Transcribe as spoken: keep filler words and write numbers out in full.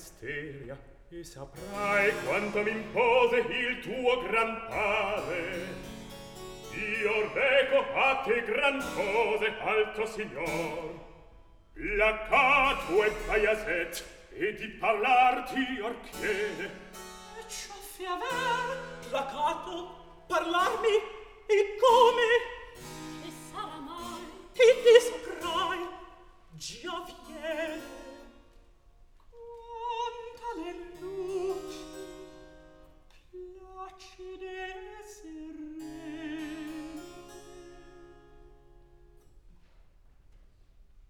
misteria, e saprai quanto m'impose il tuo gran padre. Io reco a te gran cose, alto signor, placato e baiaset, e di parlarti or chiede. E ciò fi aver placato, parlarmi, e come? Che sarà mai? E ti saprai, già viene.